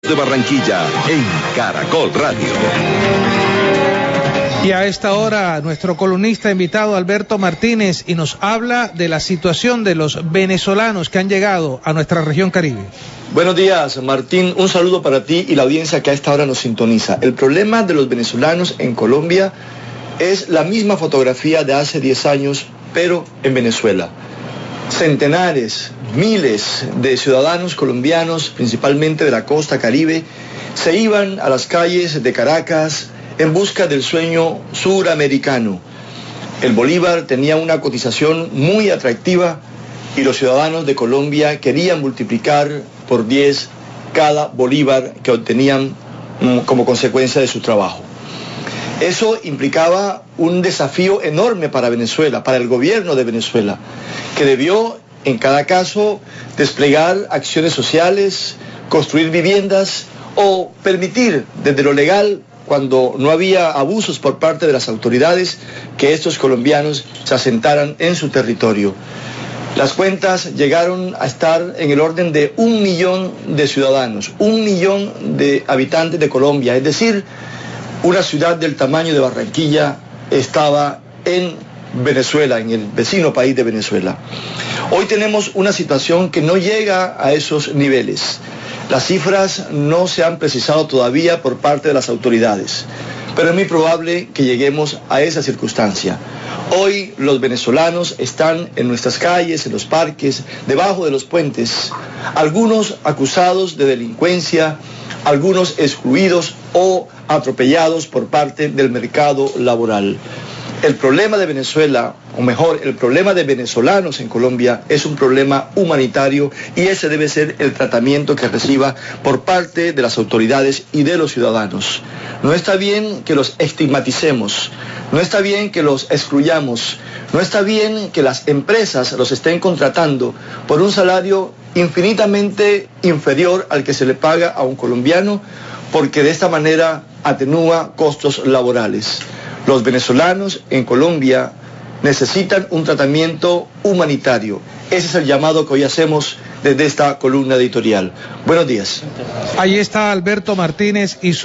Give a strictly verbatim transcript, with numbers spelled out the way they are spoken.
de Barranquilla en Caracol Radio. Y a esta hora nuestro columnista invitado Alberto Martínez y nos habla de la situación de los venezolanos que han llegado a nuestra región Caribe. Buenos días, Martín, un saludo para ti y la audiencia que a esta hora nos sintoniza. El problema de los venezolanos en Colombia es la misma fotografía de hace diez años, pero en Venezuela. Centenares, miles de ciudadanos colombianos, principalmente de la costa Caribe, se iban a las calles de Caracas en busca del sueño suramericano. El bolívar tenía una cotización muy atractiva y los ciudadanos de Colombia querían multiplicar por diez cada bolívar que obtenían como consecuencia de su trabajo. Eso implicaba un desafío enorme para Venezuela, para el gobierno de Venezuela, que debió en cada caso desplegar acciones sociales, construir viviendas o permitir desde lo legal, cuando no había abusos por parte de las autoridades, que estos colombianos se asentaran en su territorio. Las cuentas llegaron a estar en el orden de un millón de ciudadanos, un millón de habitantes de Colombia, es decir, una ciudad del tamaño de Barranquilla estaba en Venezuela, en el vecino país de Venezuela. Hoy tenemos una situación que no llega a esos niveles. Las cifras no se han precisado todavía por parte de las autoridades, pero es muy probable que lleguemos a esa circunstancia. Hoy los venezolanos están en nuestras calles, en los parques, debajo de los puentes, algunos acusados de delincuencia, algunos excluidos o atropellados por parte del mercado laboral. El problema de Venezuela, o mejor, el problema de venezolanos en Colombia es un problema humanitario y ese debe ser el tratamiento que reciba por parte de las autoridades y de los ciudadanos. No está bien que los estigmaticemos, no está bien que los excluyamos, no está bien que las empresas los estén contratando por un salario infinitamente inferior al que se le paga a un colombiano, porque de esta manera atenúa costos laborales. Los venezolanos en Colombia necesitan un tratamiento humanitario. Ese es el llamado que hoy hacemos desde esta columna editorial. Buenos días. Ahí está Alberto Martínez y su